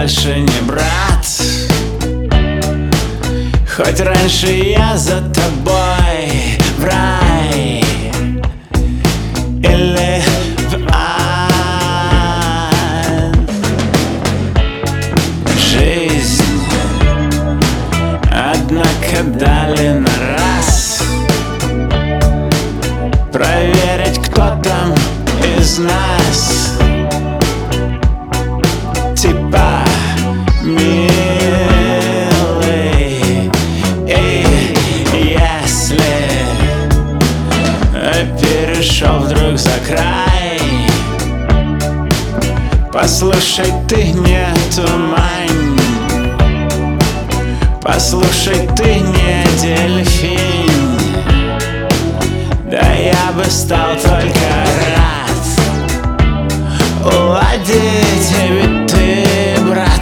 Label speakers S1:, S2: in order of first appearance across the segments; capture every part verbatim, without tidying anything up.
S1: больше не брат. Хоть раньше я за тобой в рай или в ад. Жизнь, однако, дали на раз проверить, кто там из нас. Типа милый, и если перешел вдруг за край, послушай, ты не тумань, послушай, ты не дельфин. Да я бы стал только рад уладить, ведь ты, брат,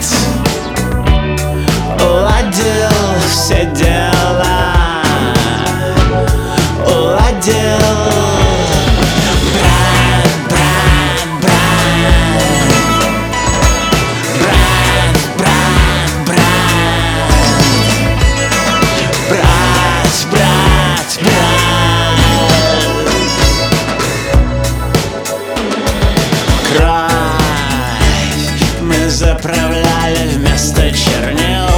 S1: уладил все дела, уладил. Брат, брат, брат, брат, брат, брат, брат, брат, брат. Кровь мы заправляли вместо чернил,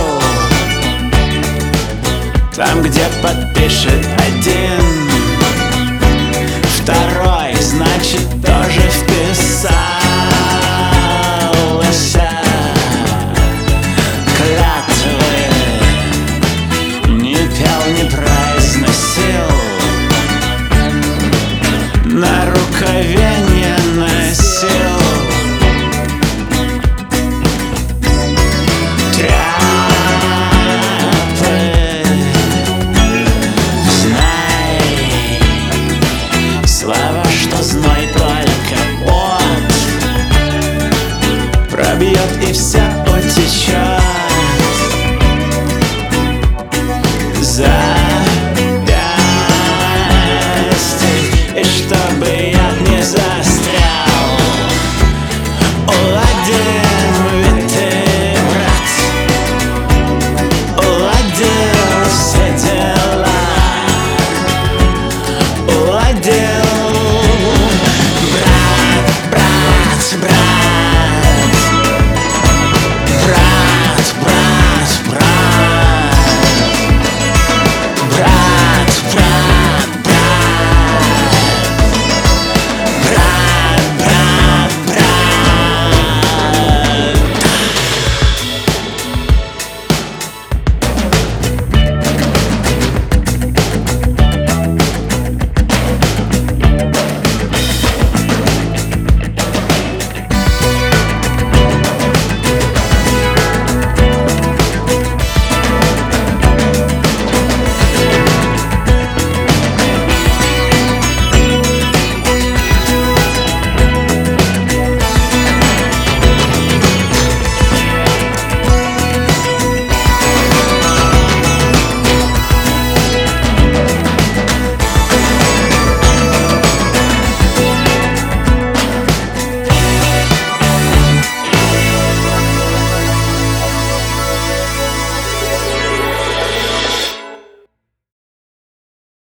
S1: там, где подпишет один, второй, значит, тоже вписался. Клятвы не пел, не произносил, на рукаве не носил. Слава, что зной только пот пробьет и вся утечет. За